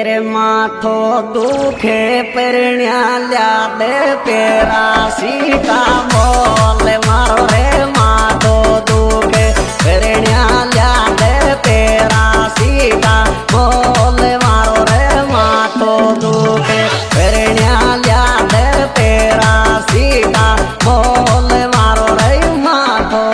येरे माथो दुखे परण्या ल्यादे पेरा सीता बोल मारो रे माथो दुखे परण्या ल्यादे पेरा सीता बोल मारो रे माथो दुखे परण्या ल्यादे पेरा सीता बोल मारो रे माथो।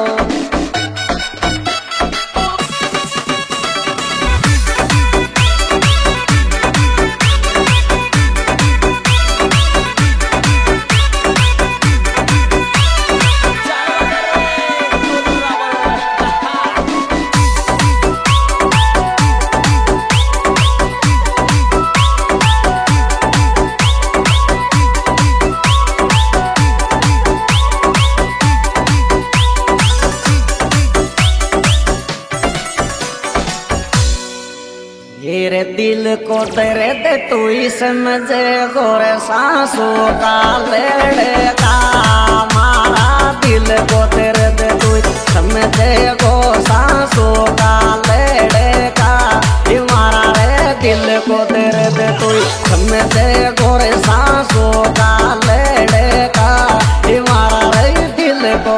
येरे दिल को तेरे दे तू ही समझे गोरे सांसों का लेड़े का मारा दिल को तेरे दे तू ही समझे गो सांसों का लेड़े का मारा रे दिल को तेरे दे तू ही समझे गोरे सांसों का लेड़े का मारा रे दिल को।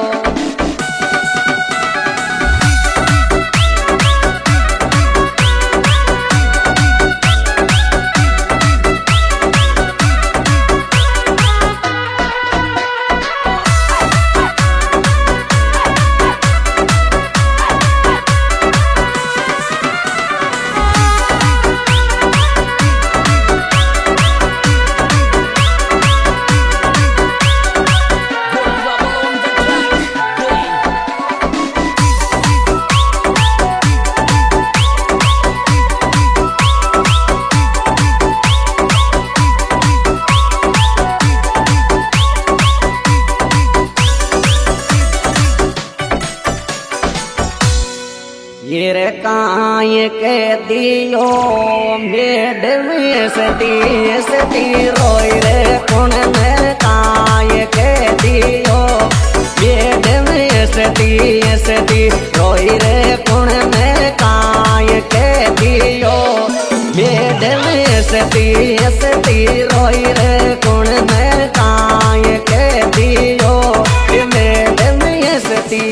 येरे काये के दियो मेड में सती रोई रे कौन में काये के दियो मेड में सती रोई रे कौन में काये के दियो मेड में सती रोई रे कौन में काये के दियो मेड में सती।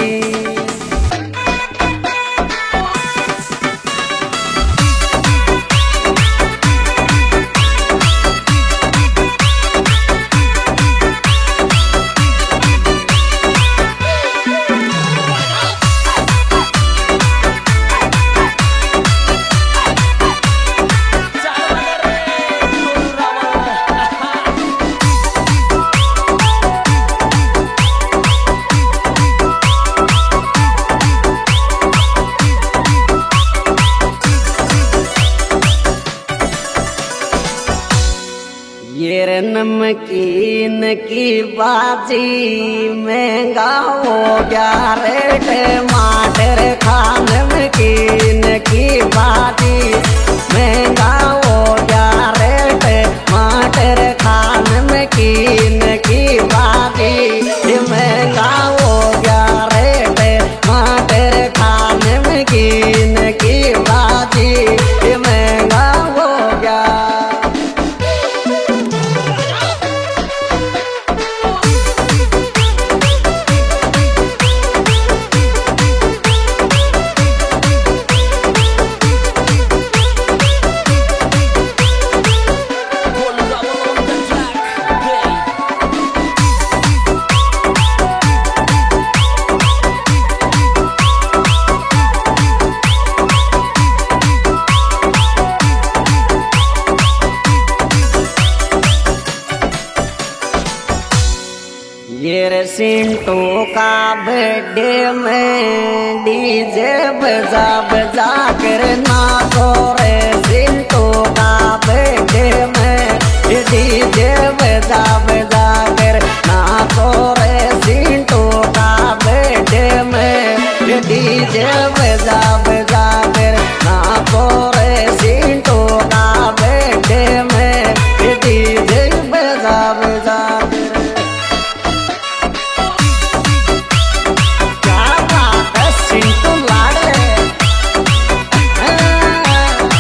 येरे नमकीन की बाजी महंगा हो गया रेट माटर खान नमकीन की बाजी महंगा हो गया रेट माटर खान नमकीन की बाजी महंगा हो गया रेट माटर खान नमकीन की बाजी महंगा हो गया। येरे सिंटू का बर्थडे में डीजे बजा बजा कर नाचो रे सिंटू का बर्थडे में डीजे बजा बजा कर नाचो रे सिंटू का बर्थडे में डीजे बजा बजा कर नाचो रे सिंटू का बर्थडे में डीजे बजा बजा सिंटू लाडले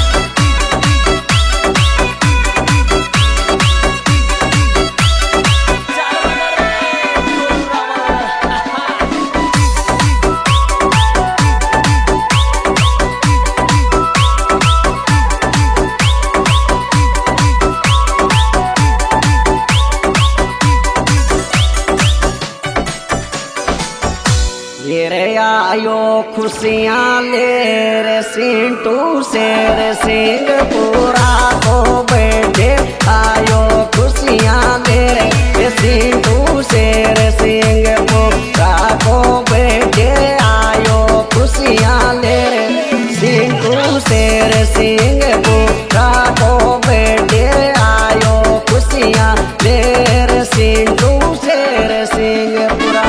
ये रे आयो खुशियां ले रे सिंटू शेर सिंह पूरा को बैठे आयो खुशियां ले रे सिंटू शेर सिंह पूरा को बैठे आयो खुशियां ले रे सिंटू शेर सिंह पूरा को बैठे आयो खुशियां ले रे सिंटू शेर सिंह पूरा।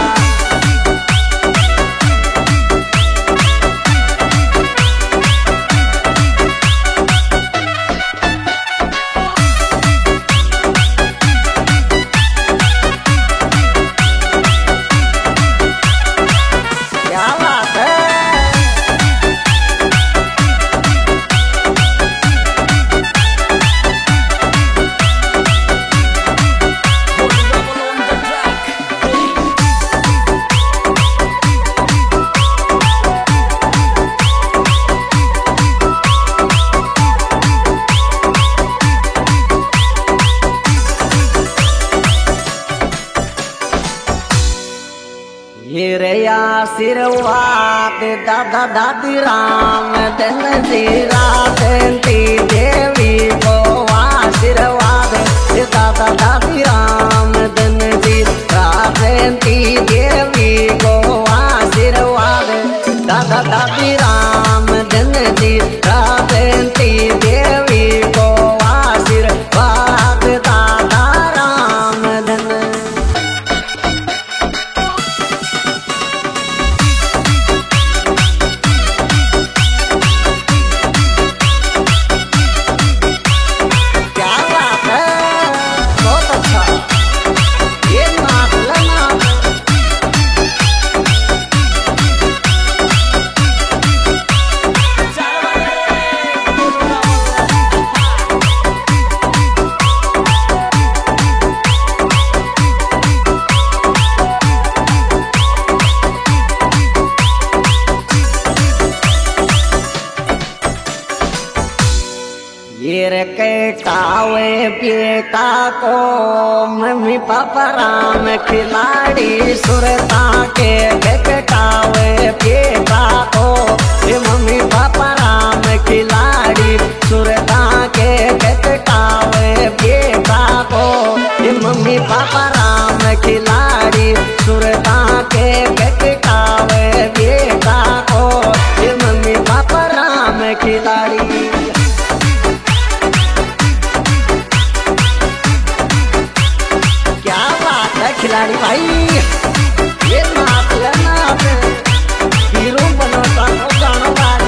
ये रे आशीर्वाद दादा दादी राम धन जी राधंती देवी को आशीर्वाद दादा दादी राम धन जी राधंती देवी को आशीर्वाद दादा दादी राम धन जी राधंती देवी को आशीर्वाद दादा राम धन। ये के कावे बेटा को मम्मी पापा राम खिलाड़ी सुरता के कावे बेटा को ये मम्मी पापा राम खिलाड़ी सुरता के कावे बेटा को ये मम्मी पापा राम खिलाड़ी सुरता के कावे बेटा को ये मम्मी पापा राम खिलाड़ी। खिलाड़ी भाई ये नाप लेना हीरो बनता गाना बाज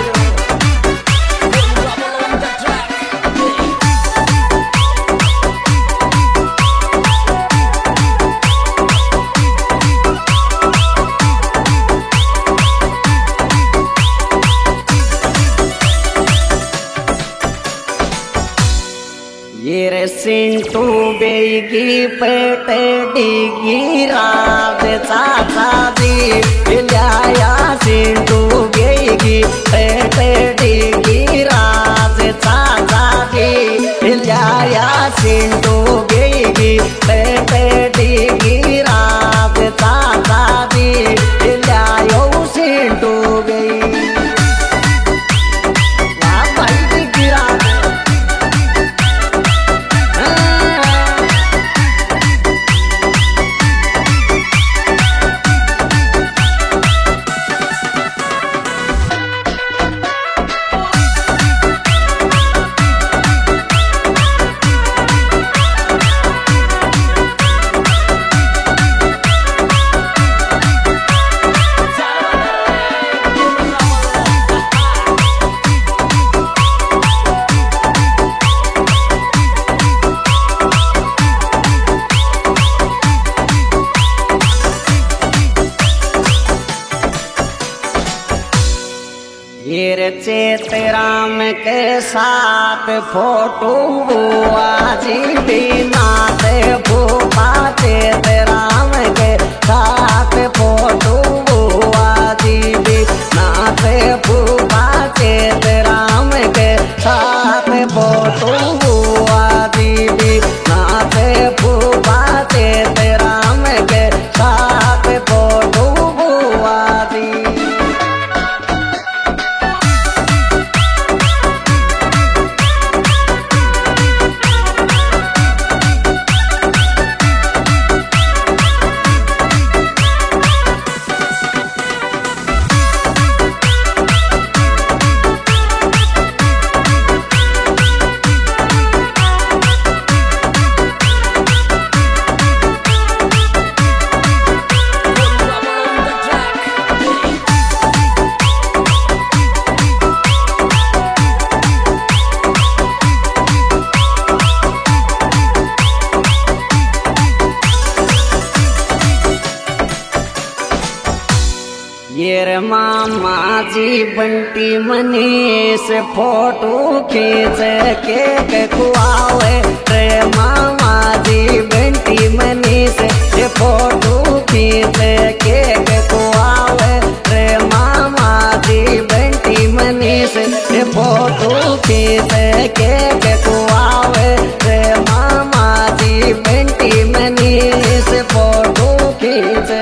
ये रे सिंटू बेगी पेटे डिगी राज चाचा दी लाया सिंटू बेगी पेटे डिगी राज चाचा दी लाया सिंटू बेगी पेटे डिगी राज चाचा दी लायो सिंटू बेगी ये चेत राम के साथ फोटो हुआ जी बिना भूपा चेत राम के साथ फोटो हुआ जी बिना भूपा चेत राम के साथ फोटो हुआ जी बिना भूपा चेत राम के साथ फोटो हुआ जी। ये रे मामा जी बंटी मनी से फोटो खींच के खुआवे रे मामा जी बंटी मनी से फोटो खींच के खुआवे रे मामा जी बंटी मनी से फोटो खींच के खुआवे रे मामा जी बंटी मनी से फोटो खींच।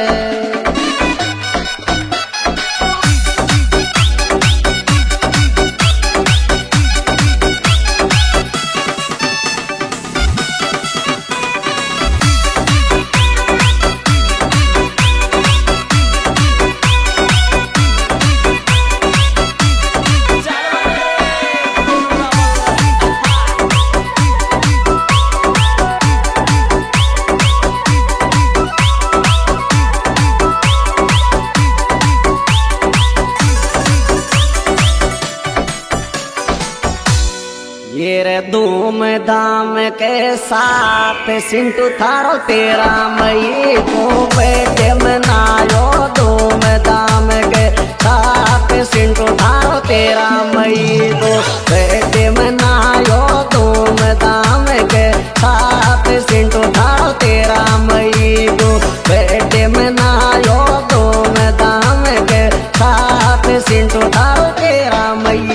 ये रे धूम धाम के साथ सिंटू थारो तेरा मई को बेटे मनायो धूम धाम के साथ सिंटू थारो तेरा मई को बेटे मनायो धूम धाम के साथ सिंटू थारो तेरा मई को बेटे मनायो धूम धाम के साथ सिंटू थारो तेरा मई।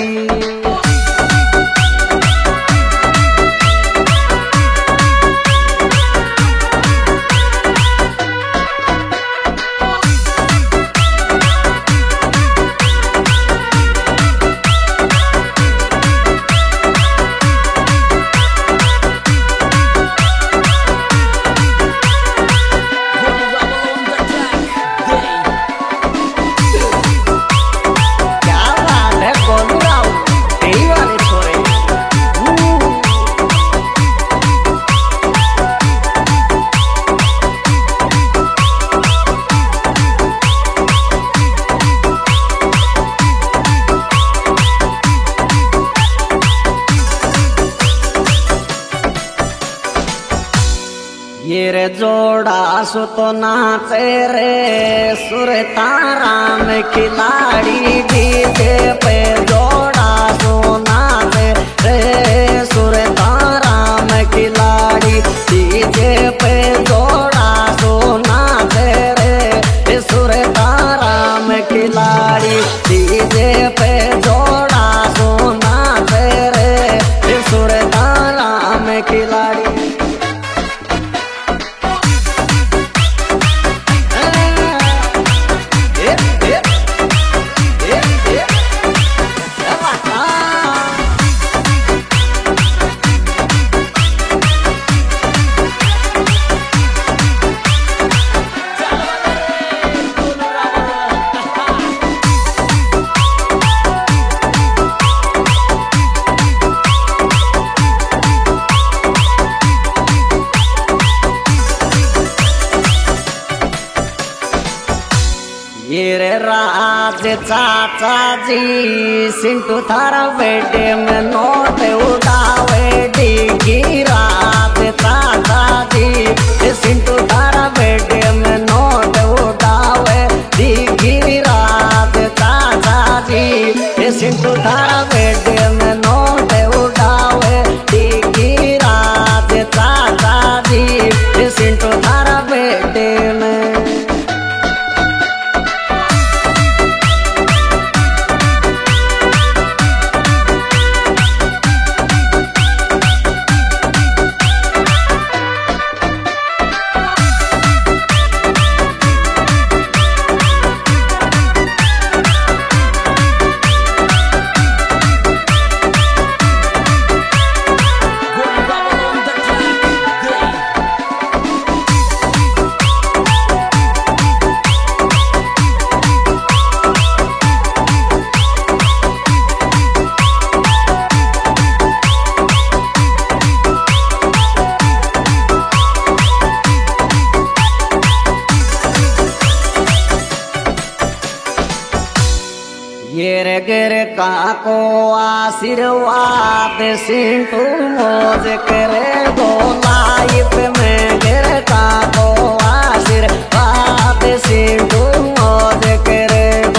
ये रे जोड़ा सो तो नाचे रे सुर तारा में खिलाड़ी डीजे पे जोड़ा सो नाचे रे सुर तारा में खिलाड़ी डीजे पे जोड़ा सो नाचे रे सुर तारा में खिलाड़ी डीजे पे जोड़ा सो नाचे रे सुर तारा में खिलाड़ी। ये रे राज चाचा जी सिंटू थारा बेटे में नोट उड़ावे डिगी राज चाचा जी सिंटू थारा बेटे में नोट उड़ावे डिगी राज चाचा जी सिंटू थारा बेटे में नोट उड़ावे डिगी राज चाचा जी सिंटू थारा बेटे में। गिर गिर का को आशीर्वाद सिंटू मौज करे गो लाइफ में गिर का को आशीर्वाद सिंटू मौज करे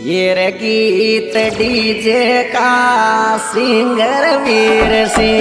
ये रे गीत डीजे का सिंगर वीर सिंह